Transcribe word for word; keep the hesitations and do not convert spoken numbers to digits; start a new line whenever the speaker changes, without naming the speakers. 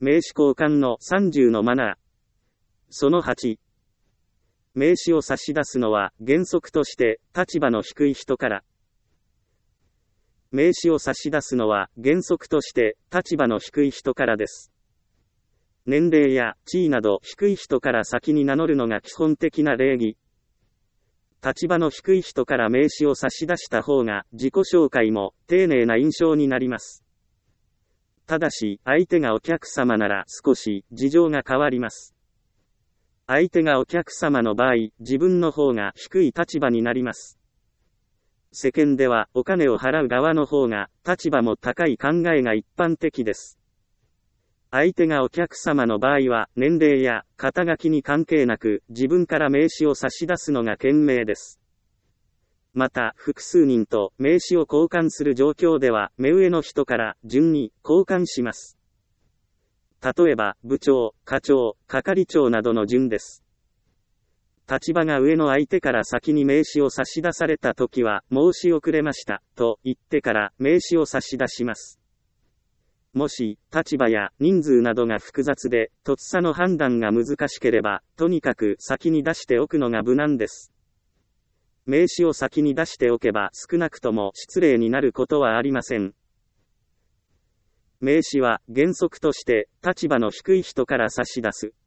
名詞交換のさんじゅうのマナー。そのはち。名詞を差し出すのは原則として立場の低い人から。名詞を差し出すのは原則として立場の低い人からです。年齢や地位など低い人から先に名乗るのが基本的な礼儀。立場の低い人から名詞を差し出した方が自己紹介も丁寧な印象になります。ただし、相手がお客様なら少し事情が変わります。相手がお客様の場合、自分の方が低い立場になります。世間ではお金を払う側の方が立場も高い考えが一般的です。相手がお客様の場合は年齢や肩書きに関係なく自分から名詞を差し出すのが賢明です。また、複数人と名詞を交換する状況では目上の人から順に交換します。例えば、部長、課長、係長などの順です。立場が上の相手から先に名詞を差し出されたときは、申し遅れました、と言ってから名詞を差し出します。もし、立場や人数などが複雑で、とっさの判断が難しければ、とにかく先に出しておくのが無難です。名詞を先に出しておけば少なくとも失礼になることはありません。名詞は原則として立場の低い人から差し出す。